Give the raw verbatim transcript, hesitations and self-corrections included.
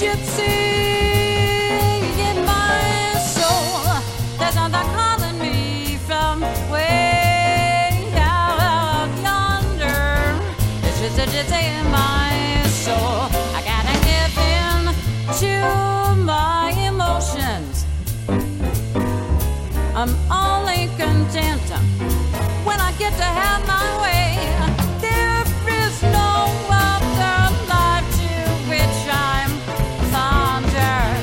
gypsy in my soul. There's something calling me from way out yonder. It's just a gypsy in my soul. I gotta give in to my emotions. I'm all